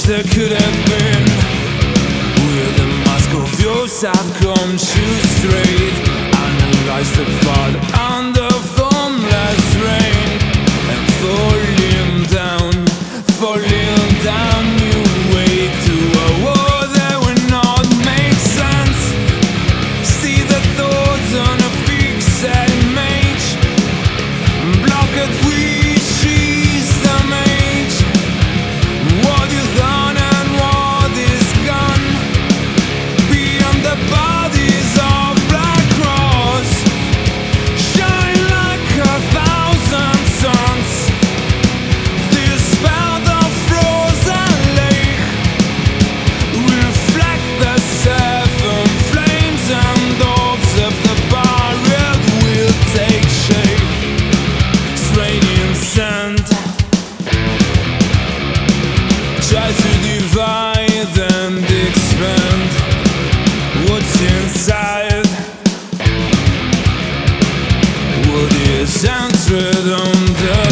that could have been. Where the mask of yours have come too straight. Analyze the blood under formless rain. And falling down you wait to a war that will not make sense. See the thoughts on a fixed image. Blocked wishes the mage. What you done and what is gone. Beyond the bodies of Black Cross. Shine like 1,000 suns. Dispel the frozen lake. Reflect the 7 flames and orbs of the barred will take shape. Raining sand. Try to divide and expand what's inside. What is entered on the